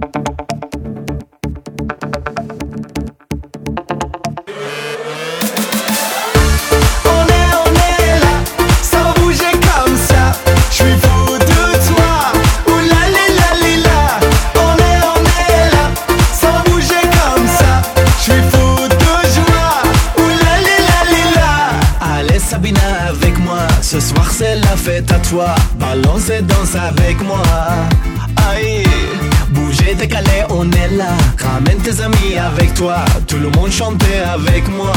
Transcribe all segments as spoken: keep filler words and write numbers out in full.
Ce soir c'est la fête à toi, balance et danse avec moi. Aïe, bouger, décaler, on est là. Ramène tes amis avec toi, tout le monde chante avec moi.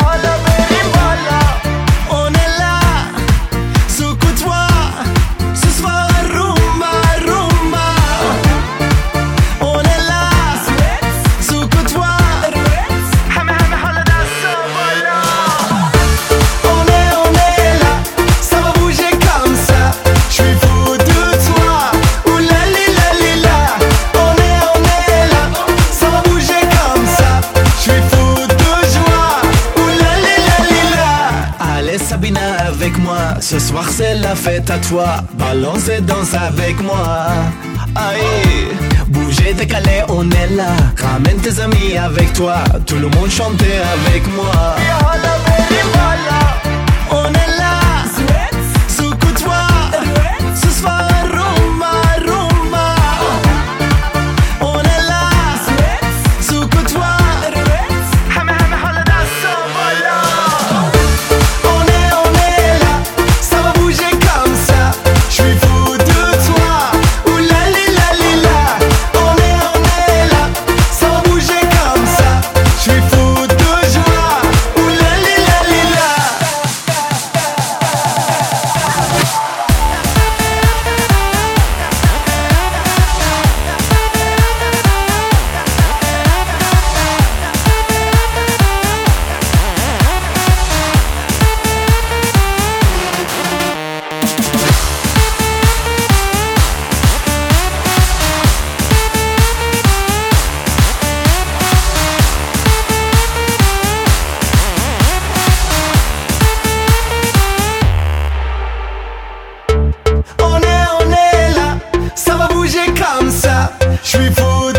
On est là, secoue-toi, ce soir rumba, rumba. On est là, secoue-toi. Avec moi, ce soir c'est la fête à toi, balance et danse avec moi. Aïe, bouger, décaler, on est là. Ramène tes amis avec toi, tout le monde chante avec moi. On est là, secoue-toi, ce soir rumba, rumba. On est là, secoue-toi. Comme ça, je suis fou.